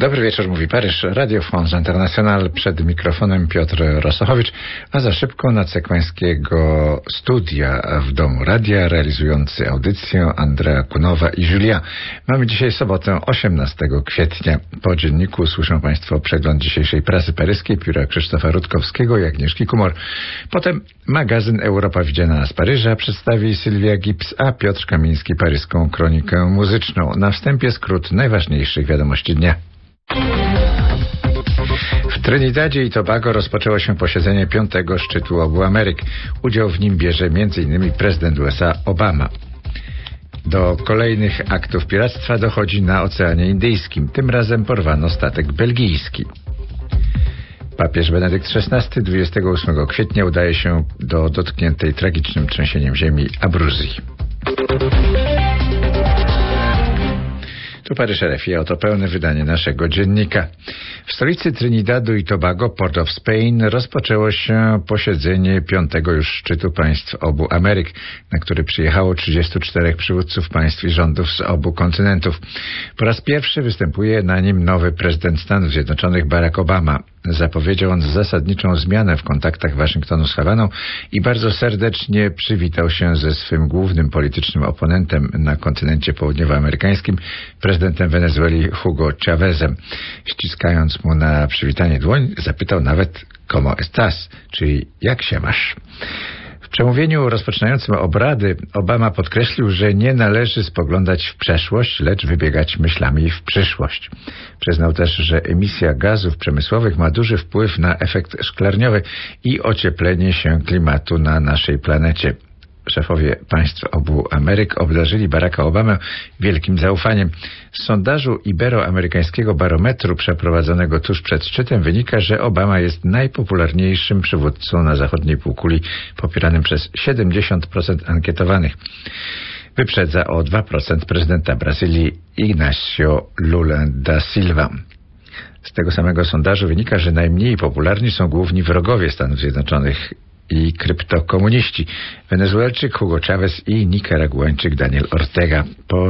Dobry wieczór, mówi Paryż, Radio France International, przed mikrofonem Piotr Rosochowicz, a za szybko na sekweńskiego studia w domu radia realizujący audycję Andrea Kunowa i Julia. Mamy dzisiaj sobotę 18 kwietnia. Po dzienniku słyszą Państwo przegląd dzisiejszej prasy paryskiej, pióra Krzysztofa Rutkowskiego i Agnieszki Kumor. Potem magazyn Europa widziana z Paryża przedstawi Sylwia Gibbs, a Piotr Kamiński paryską kronikę muzyczną. Na wstępie skrót najważniejszych wiadomości dnia. W Trinidadzie i Tobago rozpoczęło się posiedzenie 5. szczytu obu Ameryk. Udział w nim bierze m.in. prezydent USA Obama. Do kolejnych aktów piractwa dochodzi na Oceanie Indyjskim. Tym razem porwano statek belgijski. Papież Benedykt XVI 28 kwietnia udaje się do dotkniętej tragicznym trzęsieniem ziemi Abruzji. Tu Paryż RFI, oto pełne wydanie naszego dziennika. W stolicy Trinidadu i Tobago, Port of Spain, rozpoczęło się posiedzenie 5. już szczytu państw obu Ameryk, na który przyjechało 34 przywódców państw i rządów z obu kontynentów. Po raz pierwszy występuje na nim nowy prezydent Stanów Zjednoczonych Barack Obama. Zapowiedział on zasadniczą zmianę w kontaktach Waszyngtonu z Hawaną i bardzo serdecznie przywitał się ze swym głównym politycznym oponentem na kontynencie południowoamerykańskim, prezydentem Wenezueli Hugo Chávezem. Ściskając mu na przywitanie dłoń, zapytał nawet "Como estás?", czyli "jak się masz?". W przemówieniu rozpoczynającym obrady Obama podkreślił, że nie należy spoglądać w przeszłość, lecz wybiegać myślami w przyszłość. Przyznał też, że emisja gazów przemysłowych ma duży wpływ na efekt szklarniowy i ocieplenie się klimatu na naszej planecie. Szefowie państw obu Ameryk obdarzyli Baracka Obamę wielkim zaufaniem. Z sondażu iberoamerykańskiego barometru przeprowadzonego tuż przed szczytem wynika, że Obama jest najpopularniejszym przywódcą na zachodniej półkuli, popieranym przez 70% ankietowanych. Wyprzedza o 2% prezydenta Brazylii Ignacio Lula da Silva. Z tego samego sondażu wynika, że najmniej popularni są główni wrogowie Stanów Zjednoczonych i kryptokomuniści, Wenezuelczyk Hugo Chávez i Nikaraguańczyk Daniel Ortega, po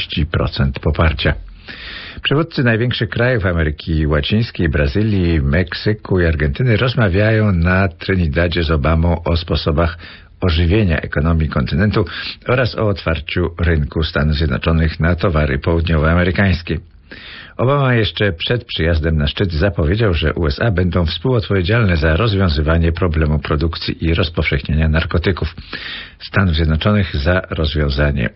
30% poparcia. Przywódcy największych krajów Ameryki Łacińskiej, Brazylii, Meksyku i Argentyny rozmawiają na Trinidadzie z Obamą o sposobach ożywienia ekonomii kontynentu oraz o otwarciu rynku Stanów Zjednoczonych na towary południowoamerykańskie. Obama jeszcze przed przyjazdem na szczyt zapowiedział, że USA będą współodpowiedzialne za rozwiązywanie problemu produkcji i rozpowszechniania narkotyków. Stanów Zjednoczonych za rozwiązanie.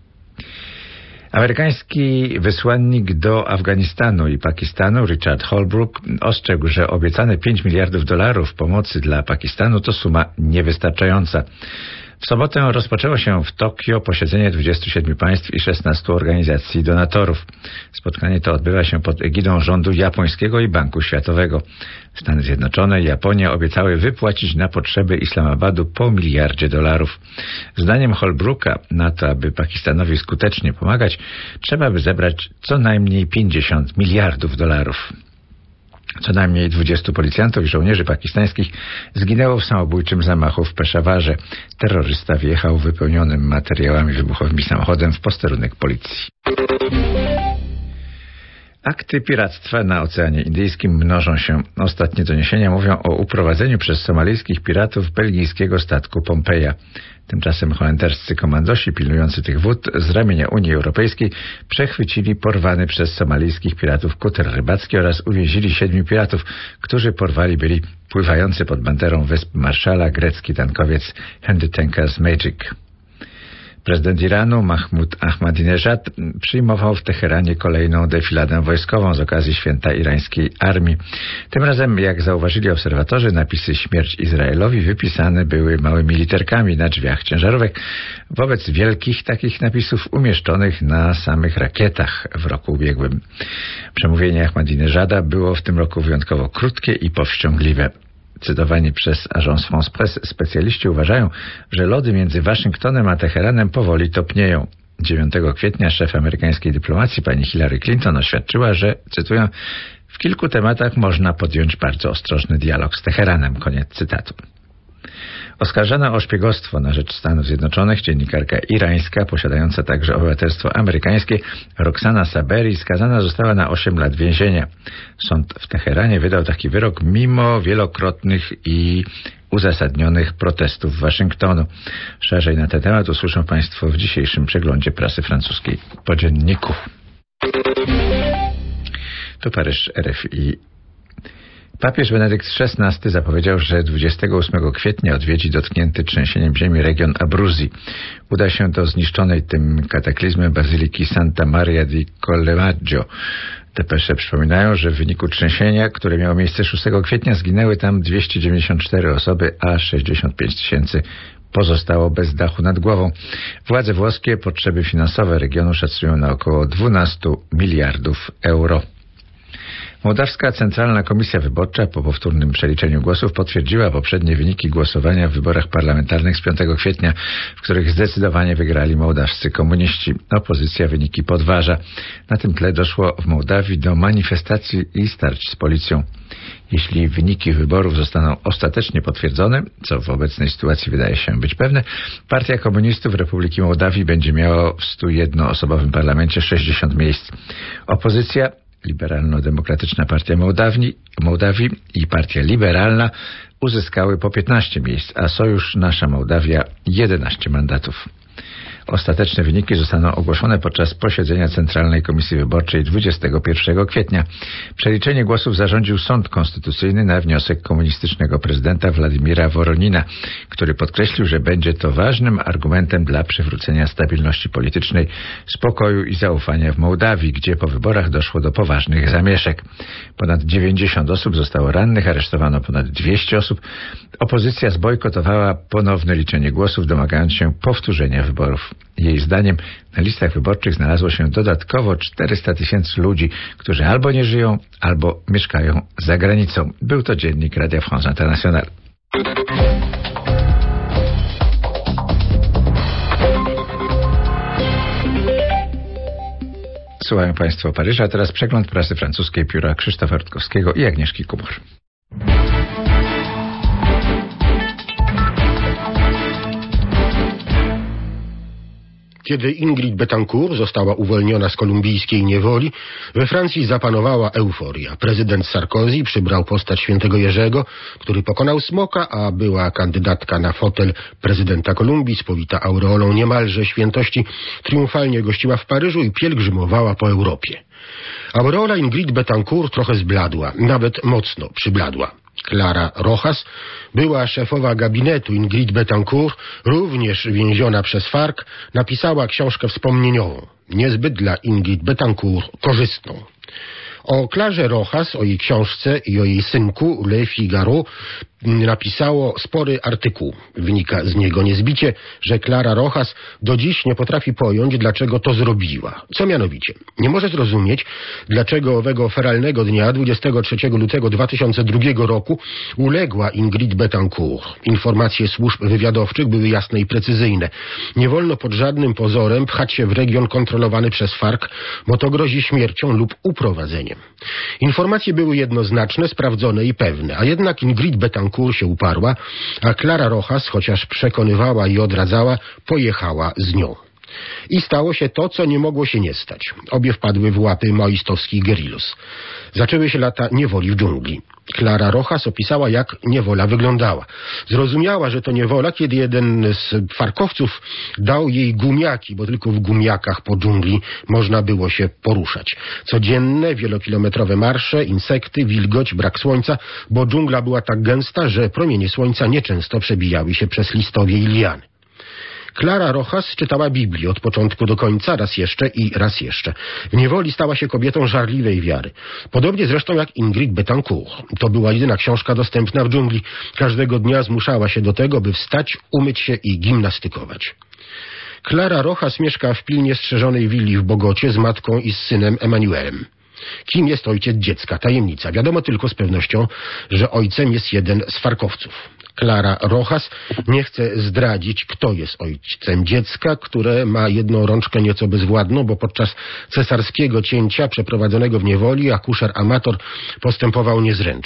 Amerykański wysłannik do Afganistanu i Pakistanu Richard Holbrooke ostrzegł, że obiecane $5 miliardów pomocy dla Pakistanu to suma niewystarczająca. W sobotę rozpoczęło się w Tokio posiedzenie 27 państw i 16 organizacji donatorów. Spotkanie to odbywa się pod egidą rządu japońskiego i Banku Światowego. Stany Zjednoczone i Japonia obiecały wypłacić na potrzeby Islamabadu po $1 miliardzie. Zdaniem Holbrooka, na to, aby Pakistanowi skutecznie pomagać, trzeba by zebrać co najmniej $50 miliardów. Co najmniej 20 policjantów i żołnierzy pakistańskich zginęło w samobójczym zamachu w Peszawarze. Terrorysta wjechał wypełnionym materiałami wybuchowymi samochodem w posterunek policji. Akty piractwa na Oceanie Indyjskim mnożą się. Ostatnie doniesienia mówią o uprowadzeniu przez somalijskich piratów belgijskiego statku Pompeja. Tymczasem holenderscy komandosi pilnujący tych wód z ramienia Unii Europejskiej przechwycili porwany przez somalijskich piratów kuter rybacki oraz uwięzili 7 piratów, którzy porwali byli pływający pod banderą Wysp Marszala grecki tankowiec Handy Tankers Magic. Prezydent Iranu Mahmud Ahmadinejad przyjmował w Teheranie kolejną defiladę wojskową z okazji święta irańskiej armii. Tym razem, jak zauważyli obserwatorzy, napisy "Śmierć Izraelowi" wypisane były małymi literkami na drzwiach ciężarówek, wobec wielkich takich napisów umieszczonych na samych rakietach w roku ubiegłym. Przemówienie Ahmadinejada było w tym roku wyjątkowo krótkie i powściągliwe. Cytowani przez Agence France Presse specjaliści uważają, że lody między Waszyngtonem a Teheranem powoli topnieją. 9 kwietnia szef amerykańskiej dyplomacji pani Hillary Clinton oświadczyła, że, cytuję, w kilku tematach można podjąć bardzo ostrożny dialog z Teheranem. Koniec cytatu. Oskarżana o szpiegostwo na rzecz Stanów Zjednoczonych dziennikarka irańska, posiadająca także obywatelstwo amerykańskie, Roxana Saberi, skazana została na 8 lat więzienia. Sąd w Teheranie wydał taki wyrok mimo wielokrotnych i uzasadnionych protestów Waszyngtonu. Szerzej na ten temat usłyszą Państwo w dzisiejszym przeglądzie prasy francuskiej po dzienniku. To Paryż, RFI. Papież Benedykt XVI zapowiedział, że 28 kwietnia odwiedzi dotknięty trzęsieniem ziemi region Abruzji. Uda się do zniszczonej tym kataklizmem bazyliki Santa Maria di Collemaggio. Depesze przypominają, że w wyniku trzęsienia, które miało miejsce 6 kwietnia, zginęły tam 294 osoby, a 65 000 pozostało bez dachu nad głową. Władze włoskie potrzeby finansowe regionu szacują na około 12 miliardów euro. Mołdawska Centralna Komisja Wyborcza po powtórnym przeliczeniu głosów potwierdziła poprzednie wyniki głosowania w wyborach parlamentarnych z 5 kwietnia, w których zdecydowanie wygrali mołdawscy komuniści. Opozycja wyniki podważa. Na tym tle doszło w Mołdawii do manifestacji i starć z policją. Jeśli wyniki wyborów zostaną ostatecznie potwierdzone, co w obecnej sytuacji wydaje się być pewne, Partia Komunistów Republiki Mołdawii będzie miała w 101-osobowym parlamencie 60 miejsc. Opozycja, Liberalno-Demokratyczna Partia Mołdawii i Partia Liberalna uzyskały po 15 miejsc, a Sojusz Nasza Mołdawia 11 mandatów. Ostateczne wyniki zostaną ogłoszone podczas posiedzenia Centralnej Komisji Wyborczej 21 kwietnia. Przeliczenie głosów zarządził Sąd Konstytucyjny na wniosek komunistycznego prezydenta Władimira Woronina, który podkreślił, że będzie to ważnym argumentem dla przywrócenia stabilności politycznej, spokoju i zaufania w Mołdawii, gdzie po wyborach doszło do poważnych zamieszek. Ponad 90 osób zostało rannych, aresztowano ponad 200 osób. Opozycja zbojkotowała ponowne liczenie głosów, domagając się powtórzenia wyborów. Jej zdaniem na listach wyborczych znalazło się dodatkowo 400 000 ludzi, którzy albo nie żyją, albo mieszkają za granicą. Był to dziennik Radia France International. Słuchają Państwo Paryża, a teraz przegląd prasy francuskiej pióra Krzysztofa Rutkowskiego i Agnieszki Kubor. Kiedy Ingrid Betancourt została uwolniona z kolumbijskiej niewoli, we Francji zapanowała euforia. Prezydent Sarkozy przybrał postać świętego Jerzego, który pokonał smoka, a była kandydatka na fotel prezydenta Kolumbii, spowita aureolą niemalże świętości, triumfalnie gościła w Paryżu i pielgrzymowała po Europie. Aureola Ingrid Betancourt trochę zbladła, nawet mocno przybladła. Clara Rojas, była szefowa gabinetu Ingrid Betancourt, również więziona przez FARC, napisała książkę wspomnieniową, niezbyt dla Ingrid Betancourt korzystną. O Clarze Rojas, o jej książce i o jej synku Le Figaro napisało spory artykuł. Wynika z niego niezbicie, że Clara Rojas do dziś nie potrafi pojąć, dlaczego to zrobiła. Co mianowicie? Nie może zrozumieć, dlaczego owego feralnego dnia 23 lutego 2002 roku uległa Ingrid Betancourt. Informacje służb wywiadowczych były jasne i precyzyjne. Nie wolno pod żadnym pozorem pchać się w region kontrolowany przez FARC, bo to grozi śmiercią lub uprowadzeniem. Informacje były jednoznaczne, sprawdzone i pewne, a jednak Ingrid Betancourt się uparła, a Clara Rojas, chociaż przekonywała i odradzała, pojechała z nią. I stało się to, co nie mogło się nie stać. Obie wpadły w łapy maoistowskich guerrillos. Zaczęły się lata niewoli w dżungli. Clara Rojas opisała, jak niewola wyglądała. Zrozumiała, że to niewola, kiedy jeden z farkowców dał jej gumiaki, bo tylko w gumiakach po dżungli można było się poruszać. Codzienne, wielokilometrowe marsze, insekty, wilgoć, brak słońca, bo dżungla była tak gęsta, że promienie słońca nieczęsto przebijały się przez listowie i liany. Clara Rojas czytała Biblię od początku do końca, raz jeszcze i raz jeszcze. W niewoli stała się kobietą żarliwej wiary. Podobnie zresztą jak Ingrid Betancourt. To była jedyna książka dostępna w dżungli. Każdego dnia zmuszała się do tego, by wstać, umyć się i gimnastykować. Clara Rojas mieszka w pilnie strzeżonej willi w Bogocie z matką i z synem Emanuelem. Kim jest ojciec dziecka? Tajemnica. Wiadomo tylko z pewnością, że ojcem jest jeden z farkowców. Clara Rojas nie chce zdradzić, kto jest ojcem dziecka, które ma jedną rączkę nieco bezwładną, bo podczas cesarskiego cięcia przeprowadzonego w niewoli akuszeramator postępował niezręcznie.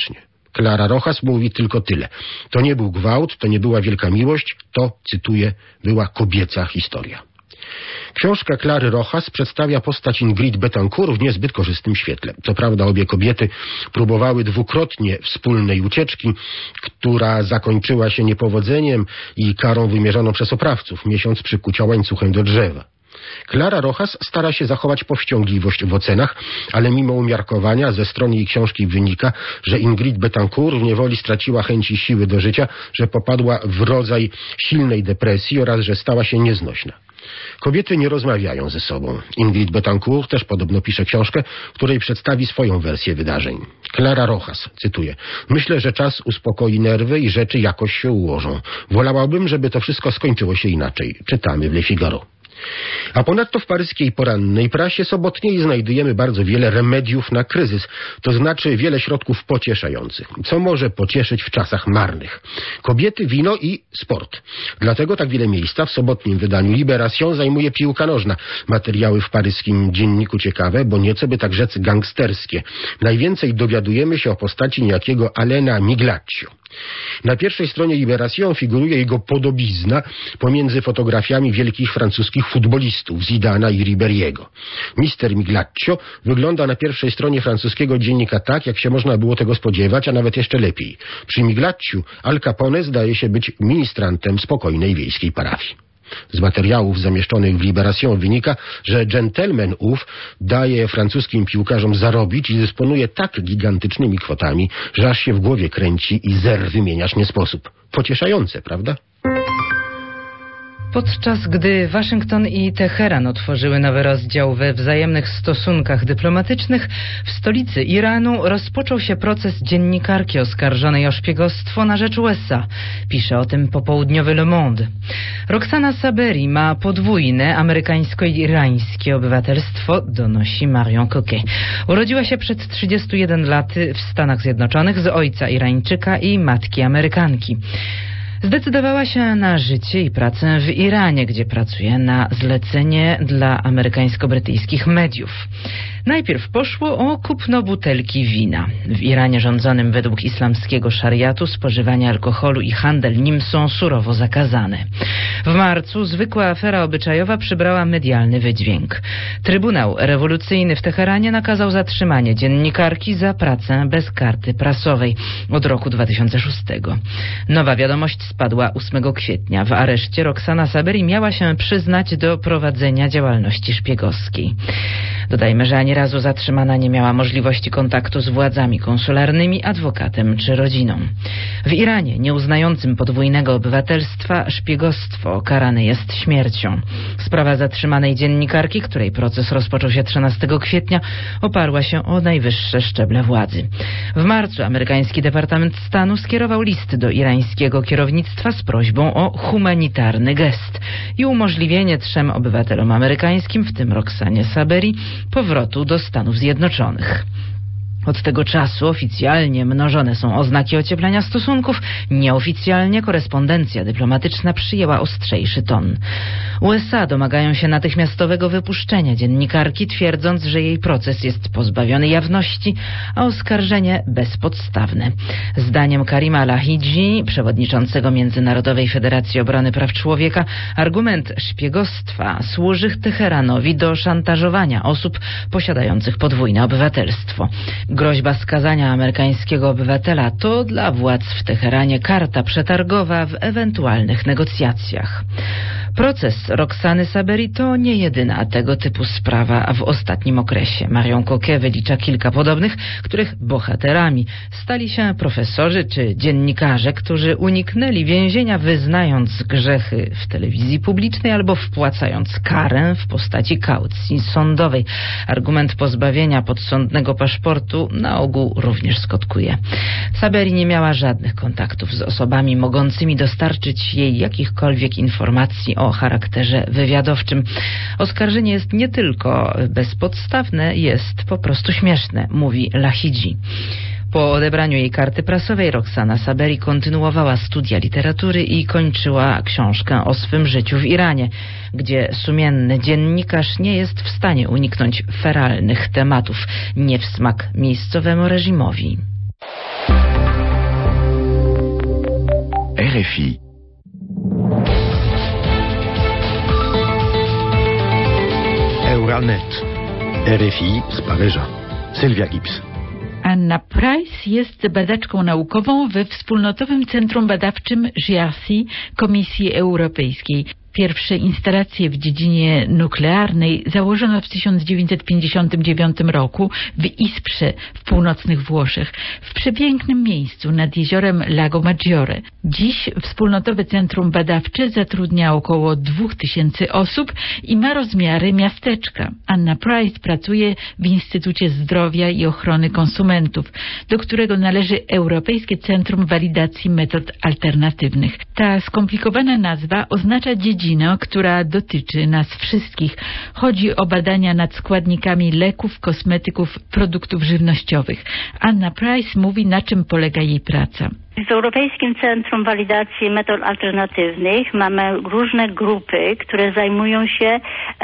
Clara Rojas mówi tylko tyle. To nie był gwałt, to nie była wielka miłość, to, cytuję, była kobieca historia. Książka Clary Rojas przedstawia postać Ingrid Betancourt w niezbyt korzystnym świetle. Co prawda obie kobiety próbowały dwukrotnie wspólnej ucieczki, która zakończyła się niepowodzeniem i karą wymierzoną przez oprawców, miesiąc przykucia łańcuchem do drzewa. Clara Rojas stara się zachować powściągliwość w ocenach, ale mimo umiarkowania ze strony jej książki wynika, że Ingrid Betancourt w niewoli straciła chęci siły do życia, że popadła w rodzaj silnej depresji oraz że stała się nieznośna. Kobiety nie rozmawiają ze sobą. Ingrid Betancourt też podobno pisze książkę, w której przedstawi swoją wersję wydarzeń. Clara Rojas, cytuję: myślę, że czas uspokoi nerwy i rzeczy jakoś się ułożą. Wolałabym, żeby to wszystko skończyło się inaczej. Czytamy w Le Figaro. A ponadto w paryskiej porannej prasie sobotniej znajdujemy bardzo wiele remediów na kryzys, to znaczy wiele środków pocieszających. Co może pocieszyć w czasach marnych? Kobiety, wino i sport. Dlatego tak wiele miejsca w sobotnim wydaniu Libération zajmuje piłka nożna. Materiały w paryskim dzienniku ciekawe, bo nieco by tak rzec gangsterskie. Najwięcej dowiadujemy się o postaci niejakiego Alaina Miglaccio. Na pierwszej stronie Libération figuruje jego podobizna pomiędzy fotografiami wielkich francuskich futbolistów Zidana i Ribériego. Mister Miglaccio wygląda na pierwszej stronie francuskiego dziennika tak, jak się można było tego spodziewać, a nawet jeszcze lepiej. Przy Miglacciu Al Capone zdaje się być ministrantem spokojnej wiejskiej parafii. Z materiałów zamieszczonych w Libération wynika, że dżentelmen ów daje francuskim piłkarzom zarobić i dysponuje tak gigantycznymi kwotami, że aż się w głowie kręci i zer wymieniać nie sposób. Pocieszające, prawda? Podczas gdy Waszyngton i Teheran otworzyły nowy rozdział we wzajemnych stosunkach dyplomatycznych, w stolicy Iranu rozpoczął się proces dziennikarki oskarżonej o szpiegostwo na rzecz USA. Pisze o tym popołudniowy Le Monde. Roxana Saberi ma podwójne amerykańsko-irańskie obywatelstwo, donosi Marion Coquet. Urodziła się przed 31 laty w Stanach Zjednoczonych z ojca Irańczyka i matki Amerykanki. Zdecydowała się na życie i pracę w Iranie, gdzie pracuje na zlecenie dla amerykańsko-brytyjskich mediów. Najpierw poszło o kupno butelki wina. W Iranie rządzonym według islamskiego szariatu spożywanie alkoholu i handel nim są surowo zakazane. W marcu zwykła afera obyczajowa przybrała medialny wydźwięk. Trybunał rewolucyjny w Teheranie nakazał zatrzymanie dziennikarki za pracę bez karty prasowej od roku 2006. Nowa wiadomość spadła 8 kwietnia. W areszcie Roxana Saberi miała się przyznać do prowadzenia działalności szpiegowskiej. Dodajmy, że ani razu zatrzymana nie miała możliwości kontaktu z władzami konsularnymi, adwokatem czy rodziną. W Iranie, nieuznającym podwójnego obywatelstwa, szpiegostwo karane jest śmiercią. Sprawa zatrzymanej dziennikarki, której proces rozpoczął się 13 kwietnia, oparła się o najwyższe szczeble władzy. W marcu amerykański Departament Stanu skierował list do irańskiego kierownictwa z prośbą o humanitarny gest i umożliwienie 3 obywatelom amerykańskim, w tym Roxanie Saberi, powrotu do Stanów Zjednoczonych. Od tego czasu oficjalnie mnożone są oznaki ocieplenia stosunków, nieoficjalnie korespondencja dyplomatyczna przyjęła ostrzejszy ton. USA domagają się natychmiastowego wypuszczenia dziennikarki, twierdząc, że jej proces jest pozbawiony jawności, a oskarżenie bezpodstawne. Zdaniem Karima Lahidji, przewodniczącego Międzynarodowej Federacji Obrony Praw Człowieka, argument szpiegostwa służy Teheranowi do szantażowania osób posiadających podwójne obywatelstwo. Groźba skazania amerykańskiego obywatela to dla władz w Teheranie karta przetargowa w ewentualnych negocjacjach. Proces Roxany Saberi to nie jedyna tego typu sprawa w ostatnim okresie. Marion Coquet wylicza kilka podobnych, których bohaterami stali się profesorzy czy dziennikarze, którzy uniknęli więzienia, wyznając grzechy w telewizji publicznej albo wpłacając karę w postaci kaucji sądowej. Argument pozbawienia podsądnego paszportu na ogół również skutkuje. Saberi nie miała żadnych kontaktów z osobami mogącymi dostarczyć jej jakichkolwiek informacji o charakterze wywiadowczym. Oskarżenie jest nie tylko bezpodstawne, jest po prostu śmieszne, mówi Lahidji. Po odebraniu jej karty prasowej Roxana Saberi kontynuowała studia literatury i kończyła książkę o swym życiu w Iranie, gdzie sumienny dziennikarz nie jest w stanie uniknąć feralnych tematów, nie w smak miejscowemu reżimowi. RFI. Euranet. RFI z Paryża. Sylwia Gibbs. Anna Price jest badaczką naukową we Wspólnotowym Centrum Badawczym JRC Komisji Europejskiej. Pierwsze instalacje w dziedzinie nuklearnej założono w 1959 roku w Isprze w północnych Włoszech, w przepięknym miejscu nad jeziorem Lago Maggiore. Dziś Wspólnotowe Centrum Badawcze zatrudnia około 2000 osób i ma rozmiary miasteczka. Anna Price pracuje w Instytucie Zdrowia i Ochrony Konsumentów, do którego należy Europejskie Centrum Walidacji Metod Alternatywnych. Ta skomplikowana nazwa oznacza dziedzinę, która dotyczy nas wszystkich. Chodzi o badania nad składnikami leków, kosmetyków, produktów żywnościowych. Anna Price mówi, na czym polega jej praca. W Europejskim Centrum Walidacji Metod Alternatywnych mamy różne grupy, które zajmują się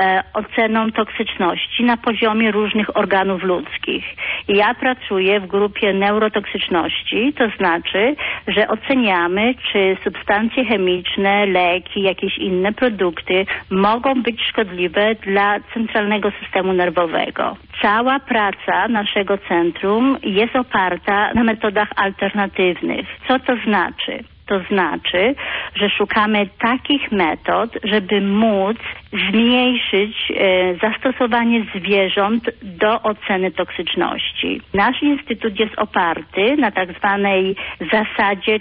oceną toksyczności na poziomie różnych organów ludzkich. I ja pracuję w grupie neurotoksyczności, to znaczy, że oceniamy, czy substancje chemiczne, leki, jakieś inne produkty mogą być szkodliwe dla centralnego systemu nerwowego. Cała praca naszego centrum jest oparta na metodach alternatywnych. Co to znaczy? To znaczy, że szukamy takich metod, żeby móc zmniejszyć zastosowanie zwierząt do oceny toksyczności. Nasz instytut jest oparty na tak zwanej zasadzie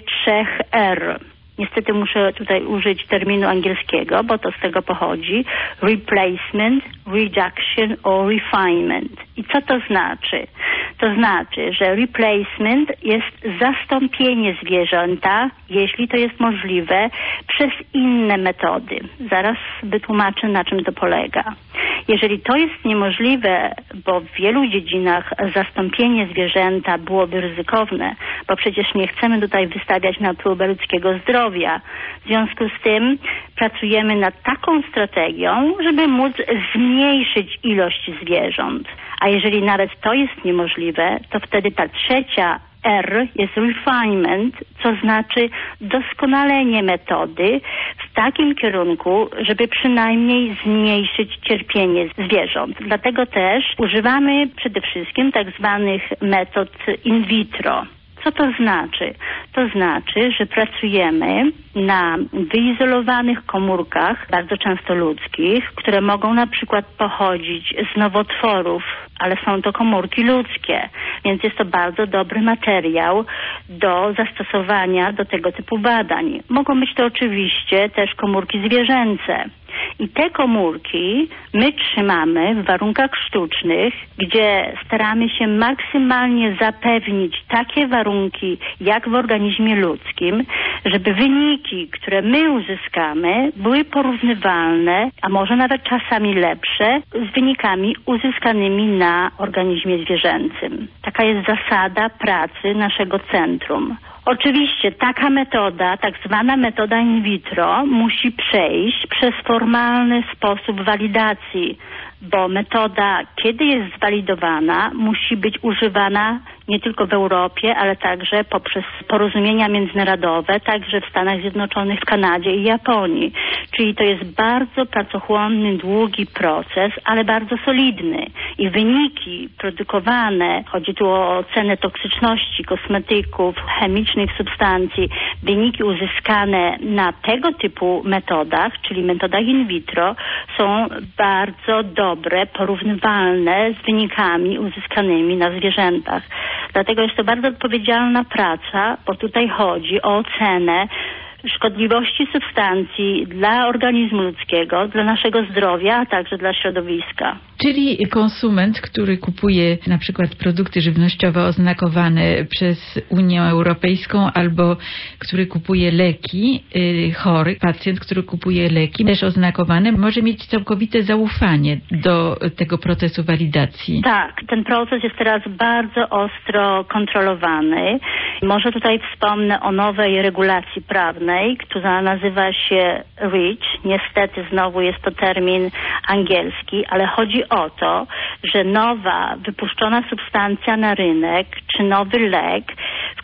3R. Niestety muszę tutaj użyć terminu angielskiego, bo to z tego pochodzi. Replacement, reduction or refinement. I co to znaczy? To znaczy, że replacement jest zastąpienie zwierzęta, jeśli to jest możliwe, przez inne metody. Zaraz wytłumaczę, na czym to polega. Jeżeli to jest niemożliwe, bo w wielu dziedzinach zastąpienie zwierzęta byłoby ryzykowne, bo przecież nie chcemy tutaj wystawiać na próbę ludzkiego zdrowia. W związku z tym pracujemy nad taką strategią, żeby móc zmniejszyć ilość zwierząt. A jeżeli nawet to jest niemożliwe, to wtedy ta trzecia R jest refinement, co znaczy doskonalenie metody w takim kierunku, żeby przynajmniej zmniejszyć cierpienie zwierząt. Dlatego też używamy przede wszystkim tak zwanych metod in vitro. Co to znaczy? To znaczy, że pracujemy na wyizolowanych komórkach, bardzo często ludzkich, które mogą na przykład pochodzić z nowotworów, ale są to komórki ludzkie, więc jest to bardzo dobry materiał do zastosowania do tego typu badań. Mogą być to oczywiście też komórki zwierzęce. I te komórki my trzymamy w warunkach sztucznych, gdzie staramy się maksymalnie zapewnić takie warunki jak w organizmie ludzkim, żeby wyniki, które my uzyskamy, były porównywalne, a może nawet czasami lepsze, z wynikami uzyskanymi na organizmie zwierzęcym. Taka jest zasada pracy naszego centrum. Oczywiście taka metoda, tak zwana metoda in vitro, musi przejść przez formalny sposób walidacji, bo metoda, kiedy jest zwalidowana, musi być używana nie tylko w Europie, ale także poprzez porozumienia międzynarodowe, także w Stanach Zjednoczonych, w Kanadzie i Japonii. Czyli to jest bardzo pracochłonny, długi proces, ale bardzo solidny. I wyniki produkowane, chodzi tu o ocenę toksyczności kosmetyków, chemicznych substancji, wyniki uzyskane na tego typu metodach, czyli metodach in vitro, są bardzo dobre, porównywalne z wynikami uzyskanymi na zwierzętach. Dlatego jest to bardzo odpowiedzialna praca, bo tutaj chodzi o ocenę szkodliwości substancji dla organizmu ludzkiego, dla naszego zdrowia, a także dla środowiska. Czyli konsument, który kupuje na przykład produkty żywnościowe oznakowane przez Unię Europejską albo który kupuje leki, chory pacjent, który kupuje leki też oznakowane, może mieć całkowite zaufanie do tego procesu walidacji. Tak, ten proces jest teraz bardzo ostro kontrolowany. Może tutaj wspomnę o nowej regulacji prawnej, która nazywa się REACH. Niestety znowu jest to termin angielski, ale chodzi o to, że nowa wypuszczona substancja na rynek, czy nowy lek, w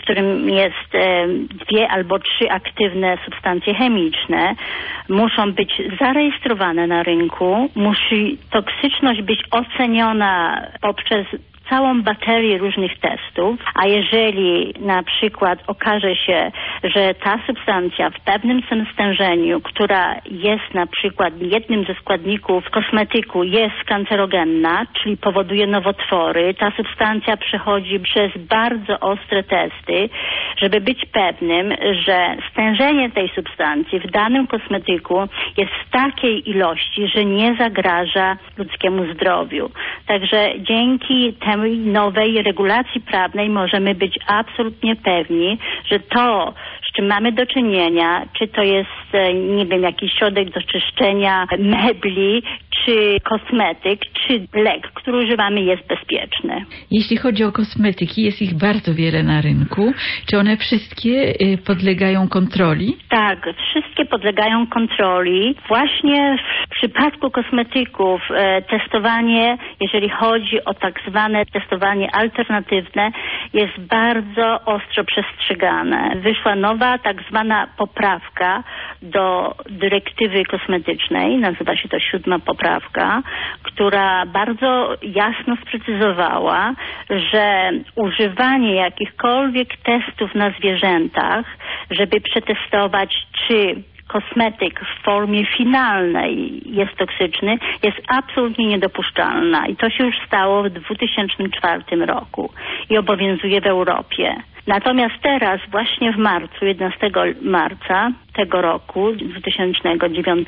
którym jest 2 albo 3 aktywne substancje chemiczne, muszą być zarejestrowane na rynku, musi toksyczność być oceniona poprzez całą baterię różnych testów, a jeżeli na przykład okaże się, że ta substancja w pewnym stężeniu, która jest na przykład jednym ze składników kosmetyku, jest kancerogenna, czyli powoduje nowotwory, ta substancja przechodzi przez bardzo ostre testy, żeby być pewnym, że stężenie tej substancji w danym kosmetyku jest w takiej ilości, że nie zagraża ludzkiemu zdrowiu. Także dzięki temu nowej regulacji prawnej możemy być absolutnie pewni, że to, z czym mamy do czynienia, czy to jest, nie wiem, jakiś środek do czyszczenia mebli, czy kosmetyk, czy lek, który używamy, jest bezpieczny. Jeśli chodzi o kosmetyki, jest ich bardzo wiele na rynku. Czy one wszystkie podlegają kontroli? Tak, wszystkie podlegają kontroli. Właśnie w przypadku kosmetyków testowanie, jeżeli chodzi o tak zwane testowanie alternatywne, jest bardzo ostro przestrzegane. Wyszła nowa tak zwana poprawka do dyrektywy kosmetycznej, nazywa się to 7. poprawka, która bardzo jasno sprecyzowała, że używanie jakichkolwiek testów na zwierzętach, żeby przetestować, czy kosmetyk w formie finalnej jest toksyczny, jest absolutnie niedopuszczalna. I to się już stało w 2004 roku i obowiązuje w Europie. Natomiast teraz, właśnie w marcu, 11 marca tego roku, 2009,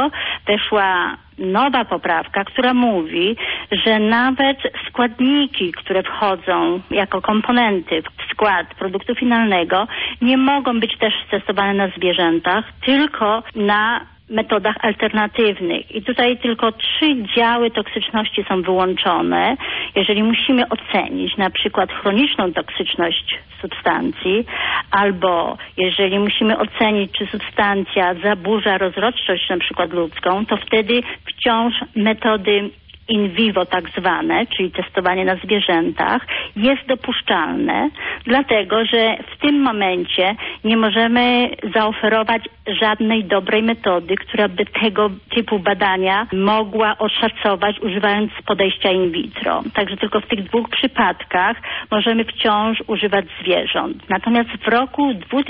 weszła nowa poprawka, która mówi, że nawet składniki, które wchodzą jako komponenty w skład produktu finalnego, nie mogą być też testowane na zwierzętach, tylko na metodach alternatywnych. I tutaj tylko 3 działy toksyczności są wyłączone. Jeżeli musimy ocenić na przykład chroniczną toksyczność substancji, albo jeżeli musimy ocenić, czy substancja zaburza rozrodczość na przykład ludzką, to wtedy wciąż metody in vivo tak zwane, czyli testowanie na zwierzętach, jest dopuszczalne, dlatego że w tym momencie nie możemy zaoferować żadnej dobrej metody, która by tego typu badania mogła oszacować, używając podejścia in vitro. Także tylko w tych 2 przypadkach możemy wciąż używać zwierząt. Natomiast w roku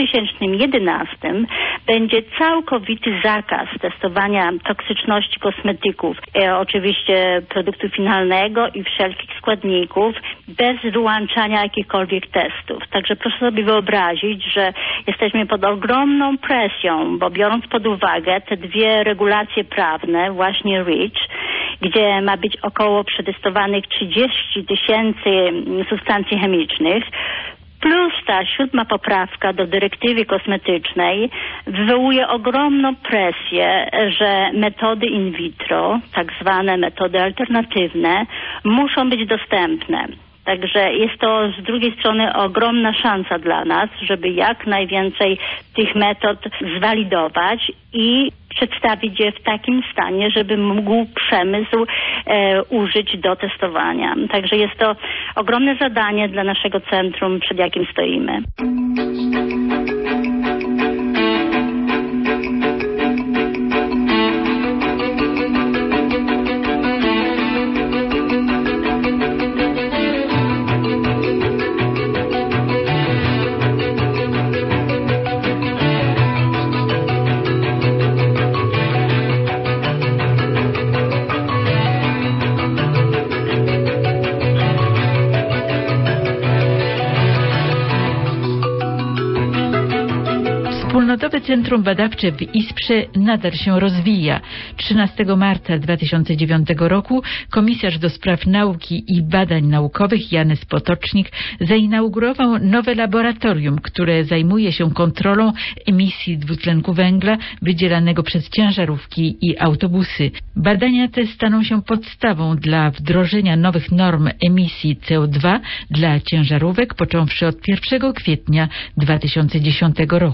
2011 będzie całkowity zakaz testowania toksyczności kosmetyków, oczywiście produktu finalnego i wszelkich składników, bez wyłączania jakichkolwiek testów. Także proszę sobie wyobrazić, że jesteśmy pod ogromną presją, bo biorąc pod uwagę te 2 regulacje prawne, właśnie REACH, gdzie ma być około przetestowanych 30 000 substancji chemicznych, plus ta 7. poprawka do dyrektywy kosmetycznej wywołuje ogromną presję, że metody in vitro, tak zwane metody alternatywne, muszą być dostępne. Także jest to z drugiej strony ogromna szansa dla nas, żeby jak najwięcej tych metod zwalidować i przedstawić je w takim stanie, żeby mógł przemysł użyć do testowania. Także jest to ogromne zadanie dla naszego centrum, przed jakim stoimy. Wspólnotowe Centrum Badawcze w Isprze nadal się rozwija. 13 marca 2009 roku komisarz do spraw nauki i badań naukowych Janez Potocznik zainaugurował nowe laboratorium, które zajmuje się kontrolą emisji dwutlenku węgla wydzielanego przez ciężarówki i autobusy. Badania te staną się podstawą dla wdrożenia nowych norm emisji CO2 dla ciężarówek, począwszy od 1 kwietnia 2010 roku.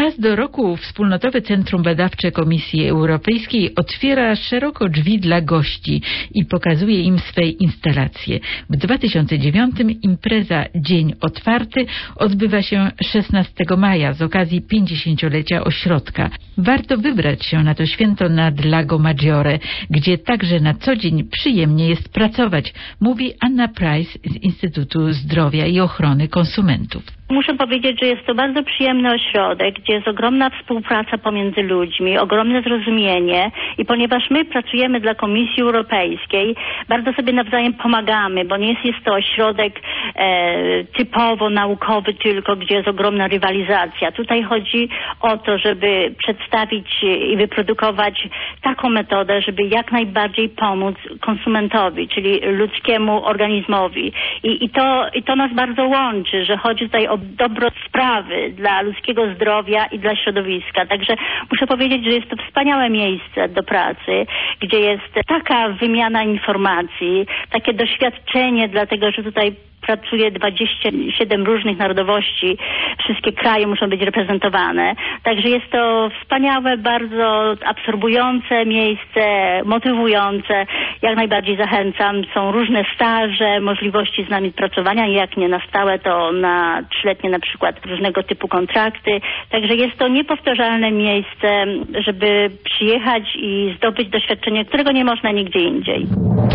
Raz do roku Wspólnotowe Centrum Badawcze Komisji Europejskiej otwiera szeroko drzwi dla gości i pokazuje im swe instalacje. W 2009 impreza Dzień Otwarty odbywa się 16 maja z okazji 50-lecia ośrodka. Warto wybrać się na to święto nad Lago Maggiore, gdzie także na co dzień przyjemnie jest pracować, mówi Anna Price z Instytutu Zdrowia i Ochrony Konsumentów. Muszę powiedzieć, że jest to bardzo przyjemny ośrodek, gdzie jest ogromna współpraca pomiędzy ludźmi, ogromne zrozumienie i ponieważ my pracujemy dla Komisji Europejskiej, bardzo sobie nawzajem pomagamy, bo nie jest to ośrodek typowo naukowy tylko, gdzie jest ogromna rywalizacja. Tutaj chodzi o to, żeby przedstawić i wyprodukować taką metodę, żeby jak najbardziej pomóc konsumentowi, czyli ludzkiemu organizmowi. I to nas bardzo łączy, że chodzi tutaj o dobro sprawy dla ludzkiego zdrowia i dla środowiska. Także muszę powiedzieć, że jest to wspaniałe miejsce do pracy, gdzie jest taka wymiana informacji, takie doświadczenie, dlatego że tutaj pracuje 27 różnych narodowości, wszystkie kraje muszą być reprezentowane. Także jest to wspaniałe, bardzo absorbujące miejsce, motywujące. Jak najbardziej zachęcam. Są różne staże, możliwości z nami pracowania. Jak nie na stałe, to na 3-letnie na przykład różnego typu kontrakty. Także jest to niepowtarzalne miejsce, żeby przyjechać i zdobyć doświadczenie, którego nie można nigdzie indziej.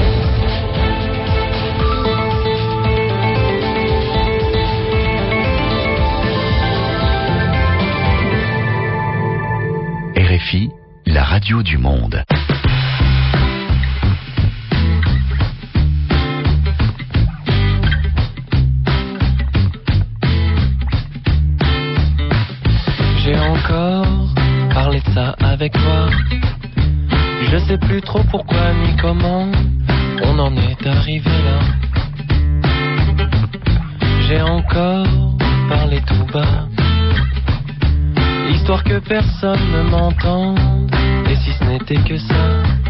RFI, la radio du monde. J'ai encore parlé de ça avec toi. Je sais plus trop pourquoi ni comment on en est arrivé là. J'ai encore parlé tout bas, histoire que personne ne m'entende, et si ce n'était que ça.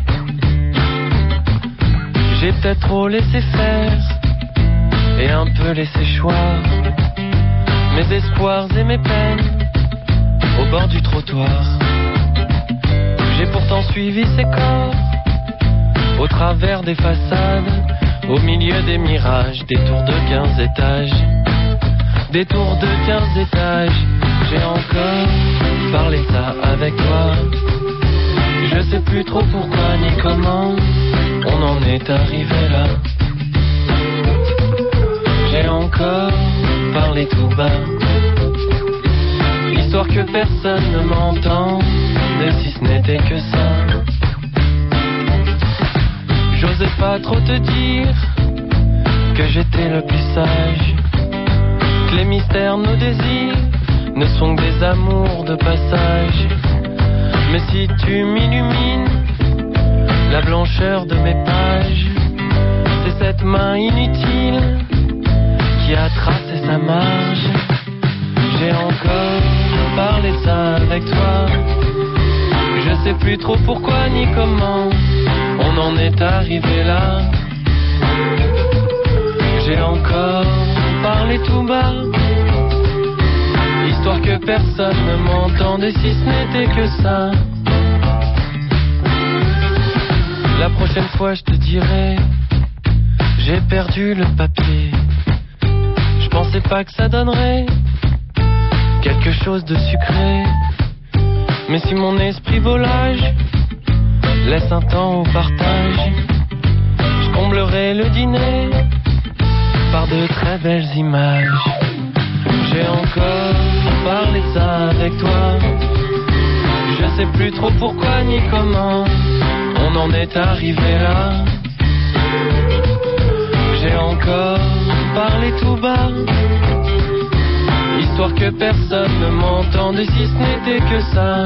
J'ai peut-être trop laissé faire, et un peu laissé choir, mes espoirs et mes peines, au bord du trottoir. J'ai pourtant suivi ces corps, au travers des façades, au milieu des mirages, des tours de 15 étages, des tours de 15 étages. J'ai encore parlé de ça avec toi. Je sais plus trop pourquoi ni comment on en est arrivé là. J'ai encore parlé tout bas, histoire que personne ne m'entende, et si ce n'était que ça. J'osais pas trop te dire que j'étais le plus sage, que les mystères, nos désirs ne sont que des amours de passage. Mais si tu m'illumines la blancheur de mes pages, c'est cette main inutile qui a tracé sa marge. J'ai encore parlé de ça avec toi. Je sais plus trop pourquoi ni comment on en est arrivé là. J'ai encore parlé tout bas, histoire que personne ne m'entende, et si ce n'était que ça. La prochaine fois je te dirai, j'ai perdu le papier. Je pensais pas que ça donnerait quelque chose de sucré, mais si mon esprit volage laisse un temps au partage, je comblerai le dîner par de très belles images. J'ai encore parlé de ça avec toi. Je sais plus trop pourquoi ni comment on en est arrivé là. J'ai encore parlé tout bas, histoire que personne ne m'entende, et si ce n'était que ça.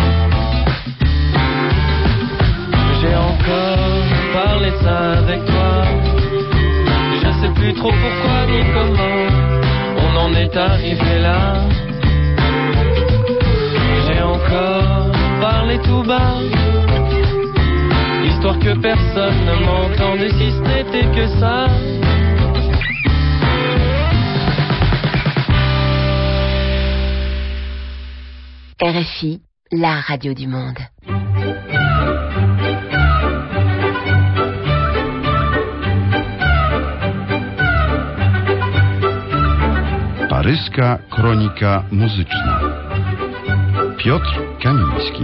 J'ai encore parlé de ça avec toi. Je sais plus trop pourquoi ni comment on en est arrivé là. J'ai encore parlé tout bas, histoire que personne ne m'entende, et si ce n'était que ça. RFI, la radio du monde. Paryska kronika muzyczna. Piotr Kamiński.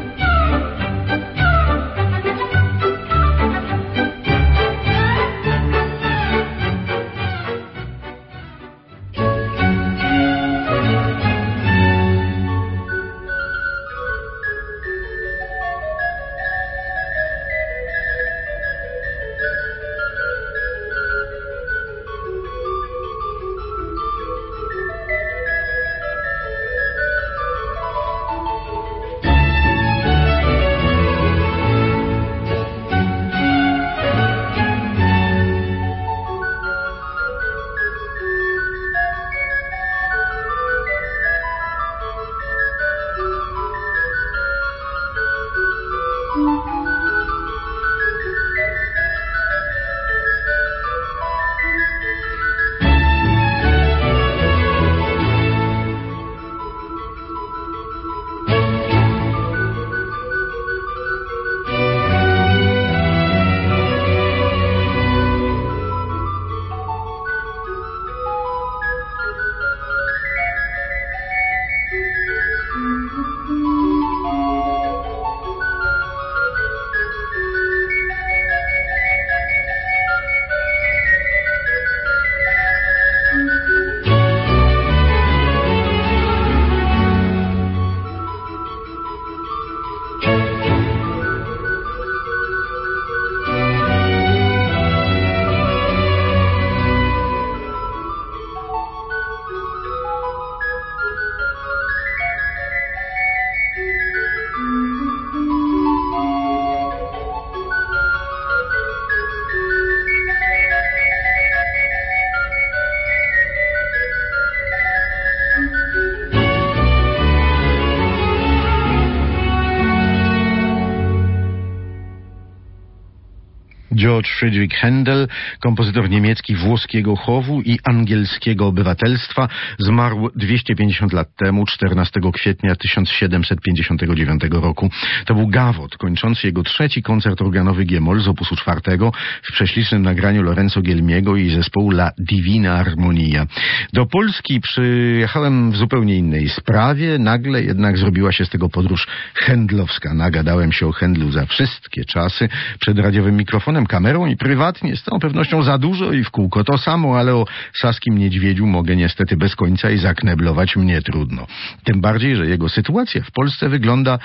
Georg Friedrich Händel, kompozytor niemiecki włoskiego chowu i angielskiego obywatelstwa, zmarł 250 lat temu, 14 kwietnia 1759 roku. To był gawot, kończący jego trzeci koncert organowy G-moll z opusu 4 w prześlicznym nagraniu Lorenzo Gelmiego i zespołu La Divina Armonia. Do Polski przyjechałem w zupełnie innej sprawie, nagle jednak zrobiła się z tego podróż händlowska. Nagadałem się o Händlu za wszystkie czasy przed radiowym mikrofonem, kamerą i prywatnie, z całą pewnością za dużo i w kółko to samo, ale o Saskim Niedźwiedziu mogę niestety bez końca i zakneblować mnie trudno. Tym bardziej, że jego sytuacja w Polsce wygląda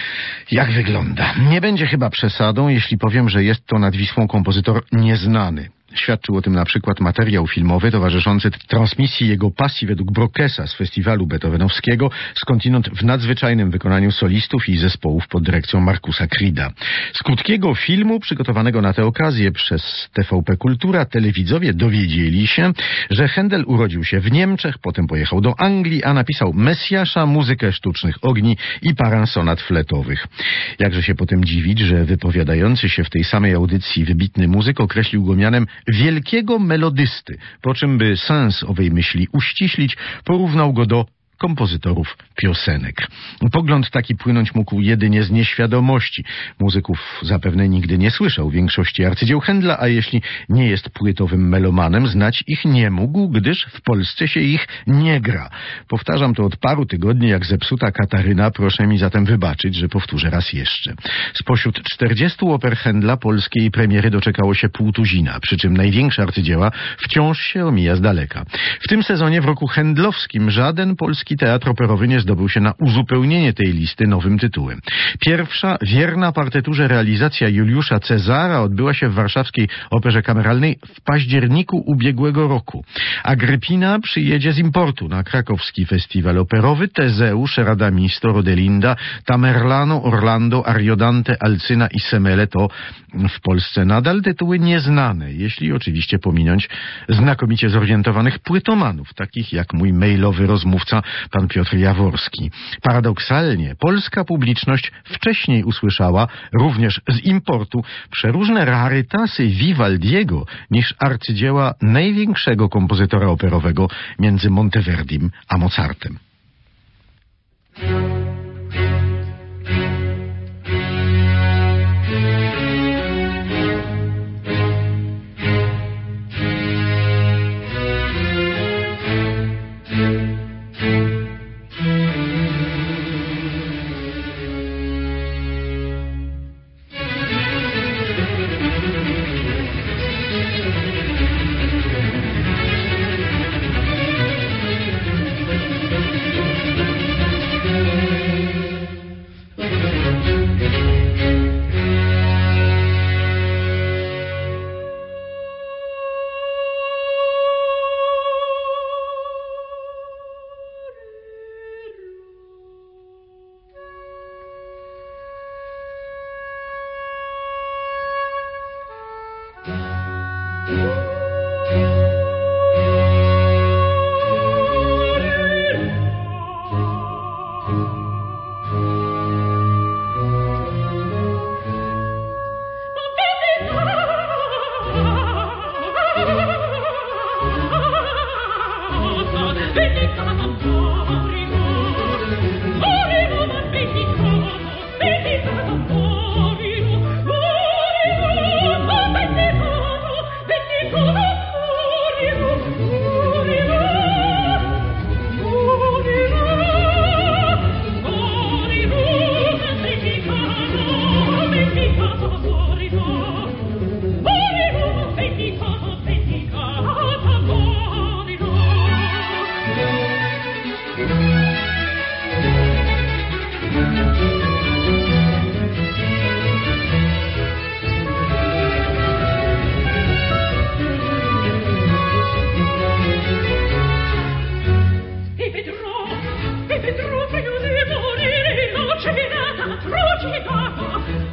jak wygląda. Nie będzie chyba przesadą, jeśli powiem, że jest to nad Wisłą kompozytor nieznany. Świadczył o tym na przykład materiał filmowy towarzyszący transmisji jego pasji według Brockesa z festiwalu beethovenowskiego, skądinąd w nadzwyczajnym wykonaniu solistów i zespołów pod dyrekcją Markusa Krida. Z krótkiego filmu przygotowanego na tę okazję przez TVP Kultura telewidzowie dowiedzieli się, że Händel urodził się w Niemczech, potem pojechał do Anglii, a napisał Mesjasza, muzykę sztucznych ogni i parę sonat fletowych. Jakże się potem dziwić, że wypowiadający się w tej samej audycji wybitny muzyk określił go mianem wielkiego melodysty, po czym by sens owej myśli uściślić, porównał go do kompozytorów piosenek. Pogląd taki płynąć mógł jedynie z nieświadomości. Muzyków zapewne nigdy nie słyszał większości arcydzieł Händla, a jeśli nie jest płytowym melomanem, znać ich nie mógł, gdyż w Polsce się ich nie gra. Powtarzam to od paru tygodni jak zepsuta Kataryna, proszę mi zatem wybaczyć, że powtórzę raz jeszcze. Spośród 40 oper Händla polskiej premiery doczekało się pół tuzina, przy czym największe arcydzieła wciąż się omija z daleka. W tym sezonie w roku händlowskim żaden polski teatr operowy nie zdobył się na uzupełnienie tej listy nowym tytułem. Pierwsza, wierna partyturze realizacja Juliusza Cezara odbyła się w warszawskiej Operze Kameralnej w październiku ubiegłego roku. Agrypina przyjedzie z importu na krakowski festiwal operowy, Tezeusz, Radamisto, Rodelinda, Tamerlano, Orlando, Ariodante, Alcyna i Semele to w Polsce nadal tytuły nieznane, jeśli oczywiście pominąć znakomicie zorientowanych płytomanów, takich jak mój mailowy rozmówca pan Piotr Jaworski. Paradoksalnie polska publiczność wcześniej usłyszała również z importu przeróżne rarytasy Vivaldiego niż arcydzieła największego kompozytora operowego między Monteverdim a Mozartem.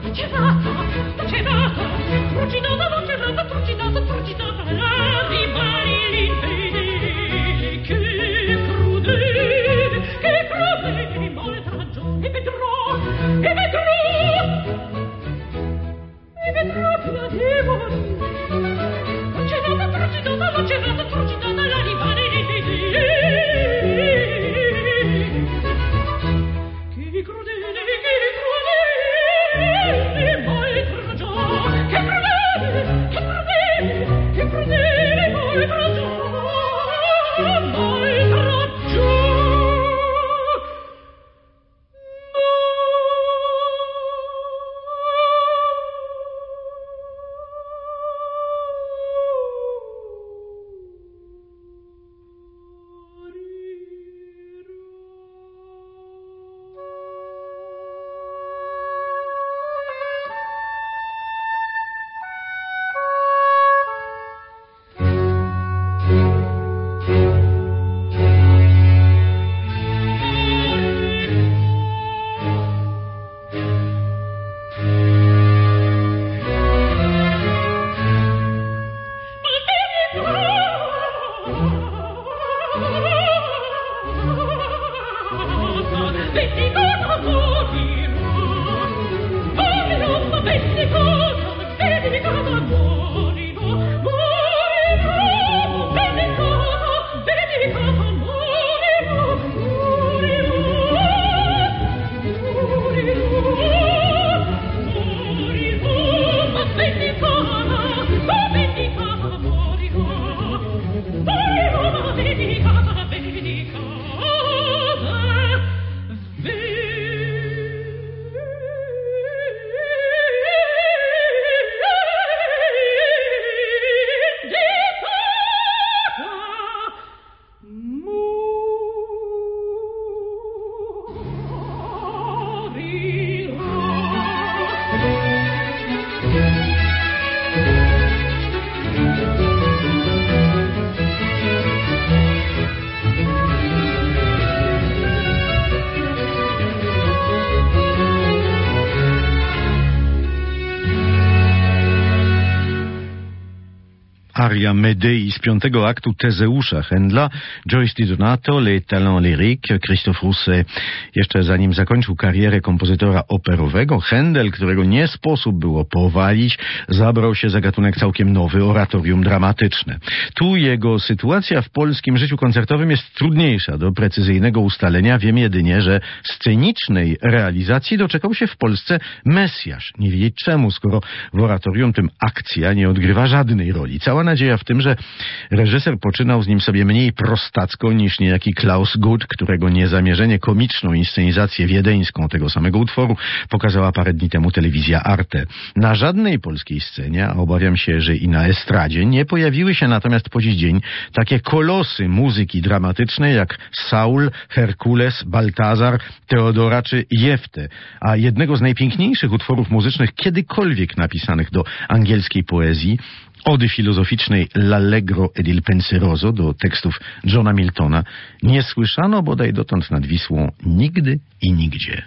Aria Medei z 5. aktu Tezeusza Händla, Joyce Di Donato, Les Talents Lyriques, Christophe Rousset. Jeszcze zanim zakończył karierę kompozytora operowego, Händel, którego nie sposób było powalić, zabrał się za gatunek całkiem nowy, oratorium dramatyczne. Tu jego sytuacja w polskim życiu koncertowym jest trudniejsza do precyzyjnego ustalenia. Wiem jedynie, że scenicznej realizacji doczekał się w Polsce Mesjasz. Nie wiedzieć czemu, skoro w oratorium tym akcja nie odgrywa żadnej roli. Cała nadzieja w tym, że reżyser poczynał z nim sobie mniej prostacko niż niejaki Klaus Guth, którego niezamierzenie komiczną inscenizację wiedeńską tego samego utworu pokazała parę dni temu telewizja Arte. Na żadnej polskiej scenie, a obawiam się, że i na estradzie, nie pojawiły się natomiast po dziś dzień takie kolosy muzyki dramatycznej jak Saul, Herkules, Baltazar, Teodora czy Jeftę, a jednego z najpiękniejszych utworów muzycznych kiedykolwiek napisanych do angielskiej poezji, ody filozoficznej L'Allegro ed il Penseroso do tekstów Johna Miltona, nie słyszano bodaj dotąd nad Wisłą nigdy i nigdzie.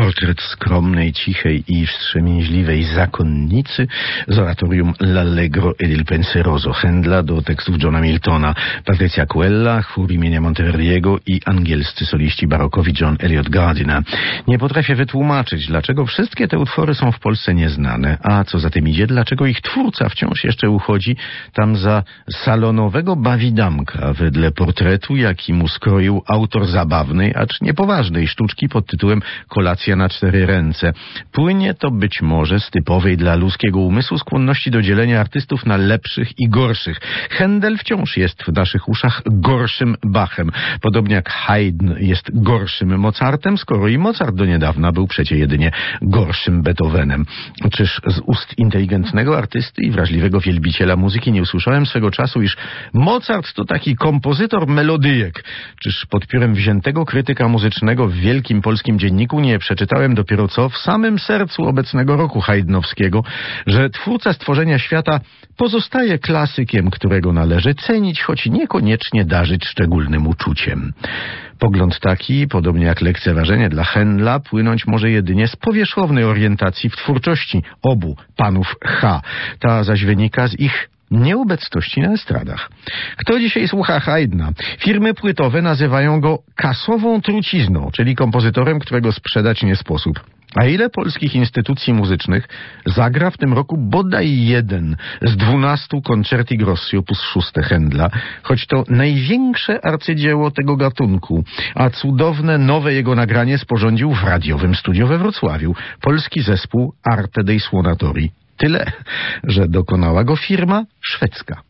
portret skromnej, cichej i wstrzemięźliwej zakonnicy z oratorium L'Allegro ed il Penseroso Händla do tekstów Johna Miltona, Patrycja Quella, chór imienia Monteverdiego i angielscy soliści barokowi John Eliot Gardiner. Nie potrafię wytłumaczyć, dlaczego wszystkie te utwory są w Polsce nieznane, a co za tym idzie, dlaczego ich twórca wciąż jeszcze uchodzi tam za salonowego bawidamka wedle portretu, jaki mu skroił autor zabawnej, acz niepoważnej sztuczki pod tytułem Kolacja na 4 ręce. Płynie to być może z typowej dla ludzkiego umysłu skłonności do dzielenia artystów na lepszych i gorszych. Händel wciąż jest w naszych uszach gorszym Bachem, podobnie jak Haydn jest gorszym Mozartem, skoro i Mozart do niedawna był przecie jedynie gorszym Beethovenem. Czyż z ust inteligentnego artysty i wrażliwego wielbiciela muzyki nie usłyszałem swego czasu, iż Mozart to taki kompozytor melodyjek? Czyż pod piórem wziętego krytyka muzycznego w wielkim polskim dzienniku nie przeczytałem dopiero co w samym sercu obecnego roku haydnowskiego, że twórca stworzenia świata pozostaje klasykiem, którego należy cenić, choć niekoniecznie darzyć szczególnym uczuciem. Pogląd taki, podobnie jak lekceważenie dla Händla, płynąć może jedynie z powierzchownej orientacji w twórczości obu panów H. Ta zaś wynika z ich nieobecności na estradach. Kto dzisiaj słucha Haydna? Firmy płytowe nazywają go kasową trucizną, czyli kompozytorem, którego sprzedać nie sposób. A ile polskich instytucji muzycznych zagra w tym roku bodaj jeden z 12 concerti grossi op. 6 Händla, choć to największe arcydzieło tego gatunku, a cudowne nowe jego nagranie sporządził w radiowym studio we Wrocławiu polski zespół Arte dei Suonatori. Tyle, że dokonała go firma szwedzka.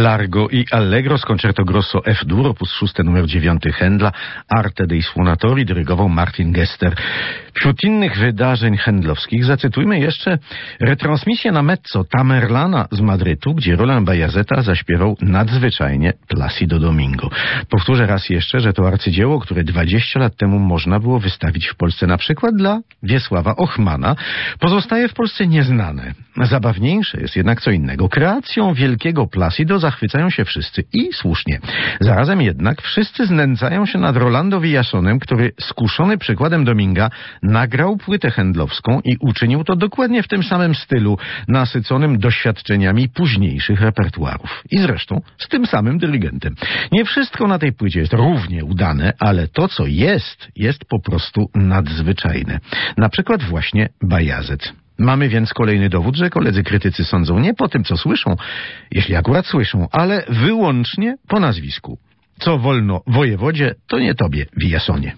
Largo i Allegro z Concerto Grosso F-dur, opus 6 numer 9 Händla, Arte dei Suonatori, dyrygował Martin Gester. Wśród innych wydarzeń händlowskich zacytujmy jeszcze retransmisję na mezzo Tamerlana z Madrytu, gdzie Roland Bayazeta zaśpiewał nadzwyczajnie Placido Domingo. Powtórzę raz jeszcze, że to arcydzieło, które 20 lat temu można było wystawić w Polsce na przykład dla Wiesława Ochmana, pozostaje w Polsce nieznane. Zabawniejsze jest jednak co innego. Kreacją wielkiego Placido zachwycają się wszyscy i słusznie. Zarazem jednak wszyscy znęcają się nad Rolando Villasonem, który skuszony przykładem Dominga nagrał płytę händlowską i uczynił to dokładnie w tym samym stylu, nasyconym doświadczeniami późniejszych repertuarów. I zresztą z tym samym dyrygentem. Nie wszystko na tej płycie jest równie udane, ale to, co jest po prostu nadzwyczajne. Na przykład właśnie Bayazet. Mamy więc kolejny dowód, że koledzy krytycy sądzą nie po tym, co słyszą, jeśli akurat słyszą, ale wyłącznie po nazwisku. Co wolno wojewodzie, to nie tobie, Villasonie.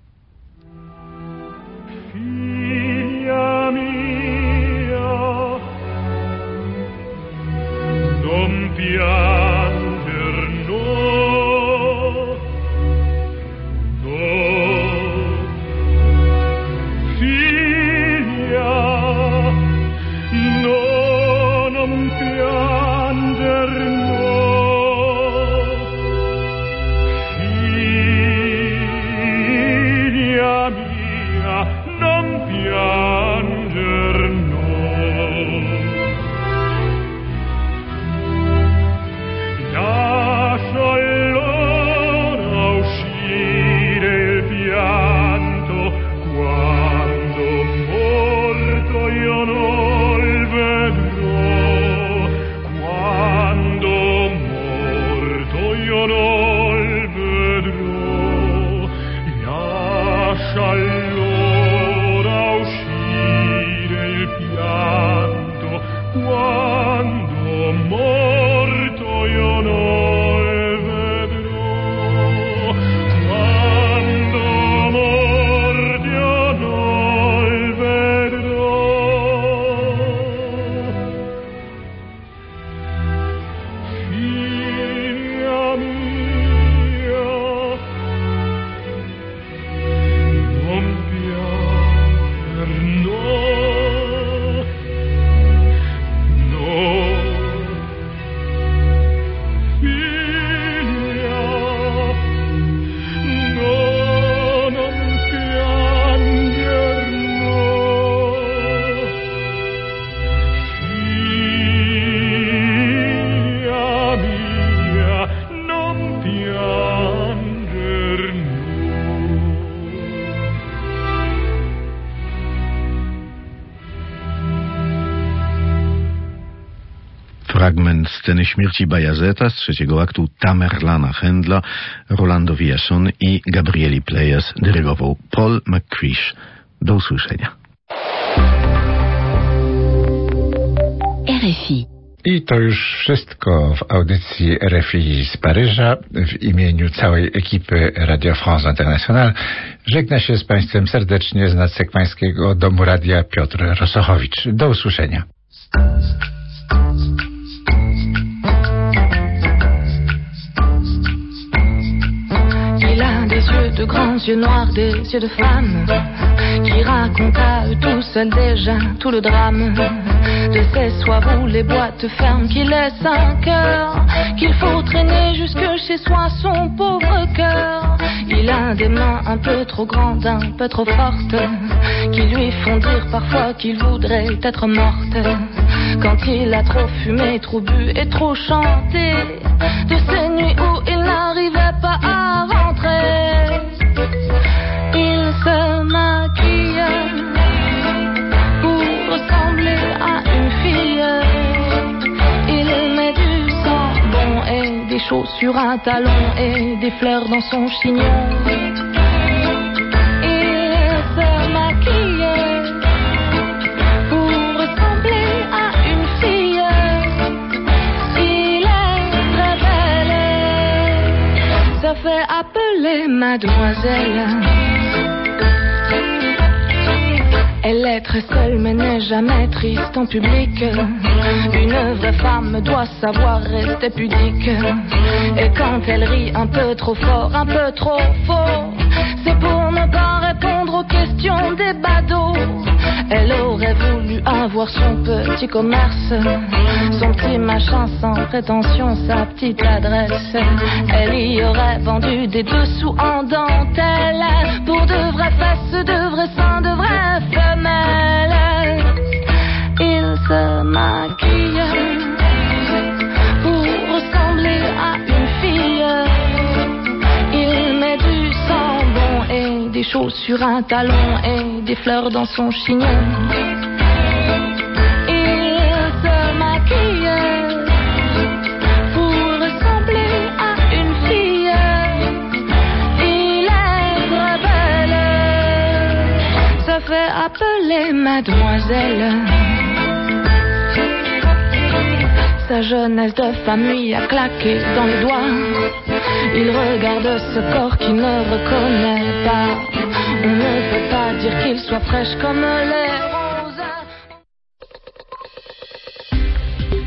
Fragment sceny śmierci Bayazeta z trzeciego aktu Tamerlana Händla, Rolando Villason i Gabrieli Pleyes dyrygował Paul McCrish. Do usłyszenia. RFI. I to już wszystko w audycji RFI z Paryża. W imieniu całej ekipy Radio France International żegna się z Państwem serdecznie z Nadsekwańskiego Domu Radia Piotr Rosochowicz. Do usłyszenia. De grands yeux noirs, des yeux de femme qui racontent à eux tout seuls déjà tout le drame de ces soirs où les boîtes ferment, qui laissent un cœur qu'il faut traîner jusque chez soi, son pauvre cœur. Il a des mains un peu trop grandes, un peu trop fortes, qui lui font dire parfois qu'il voudrait être morte. Quand il a trop fumé, trop bu et trop chanté, de ces nuits où il n'arrivait pas à rentrer, il se maquille pour ressembler à une fille. Il met du savon et des chaussures à talons et des fleurs dans son chignon. Il se maquille pour ressembler à une fille. Il est très belle, se fait appeler mademoiselle. Elle est très seule mais n'est jamais triste en public. Une vraie femme doit savoir rester pudique. Et quand elle rit un peu trop fort, un peu trop faux, c'est pour ne pas répondre aux questions des badauds. Elle aurait voulu avoir son petit commerce, son petit machin sans prétention, sa petite adresse. Elle y aurait vendu des dessous en dentelle pour de vraies fesses, de vrais seins, de vraies femelles. Il se maquille pour ressembler à une fille. Il met du sambon et des chaussures à talons et des fleurs dans son chignon. Il se maquille pour ressembler à une fille. Il est très belle, se fait appeler mademoiselle. Sa jeunesse de famille a claqué dans les doigts. Il regarde ce corps qu'il ne reconnaît pas. On ne peut pas dire qu'il soit fraîche comme l'air.